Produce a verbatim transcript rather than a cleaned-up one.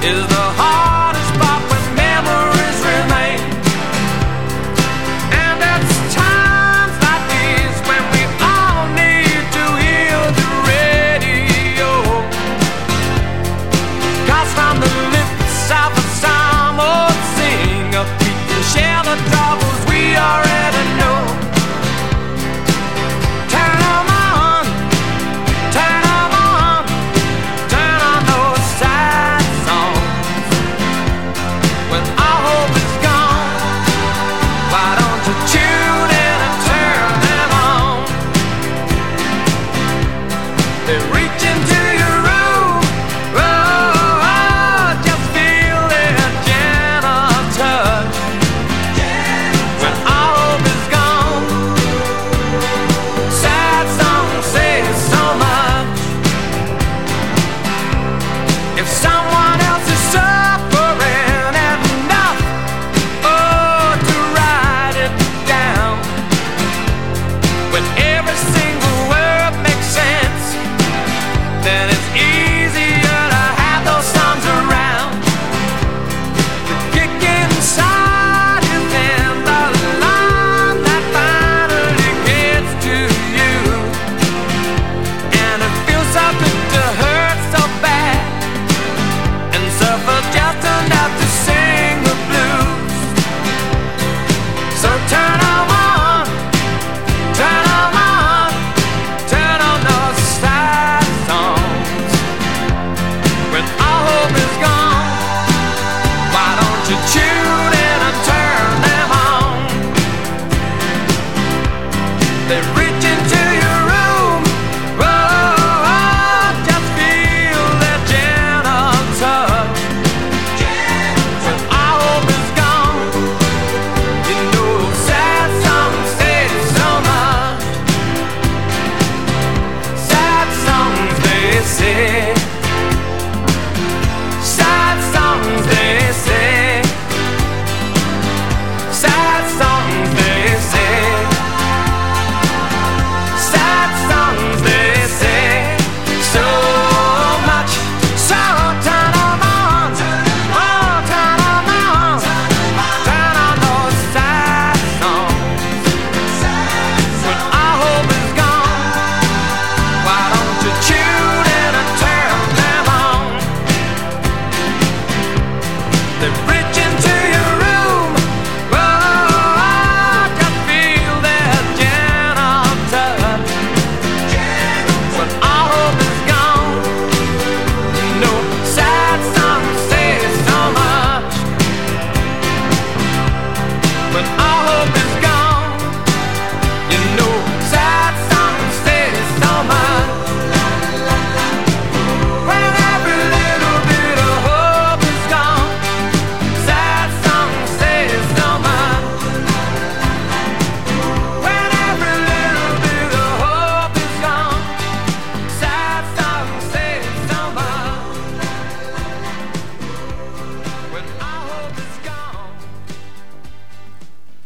is the hardest part when memories remain. And it's times like these when we all need to hear the radio. 'Cause from the lips of a psalm old singer, people share the troubles we already know. Turn 'em on, turn 'em on, turn on those sad songs. When all hope is gone, why don't you tune in and turn them on? They reach into your room, oh, oh, just feel their gentle touch. When all hope is gone, sad songs say so much. If some